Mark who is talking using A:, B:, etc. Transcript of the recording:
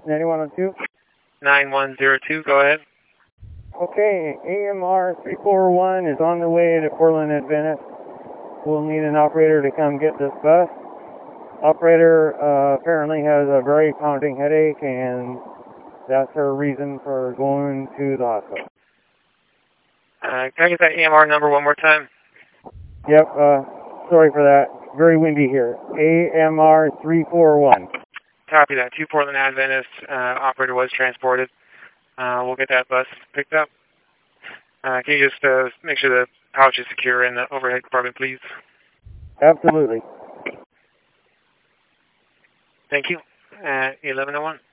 A: 9102.
B: 9102, go ahead.
A: Okay, AMR 341 is on the way to Portland Adventist. We'll need an operator to come get this bus. Operator apparently has a very pounding headache, and that's her reason for going to the hospital.
B: Can I get that AMR number one more time?
A: Yep, sorry for that. Very windy here. AMR 341.
B: Copy that. 2 Portland Adventist. Operator was transported. We'll get that bus picked up. Can you just make sure the pouch is secure in the overhead compartment, please?
A: Absolutely.
B: Thank you. 1101.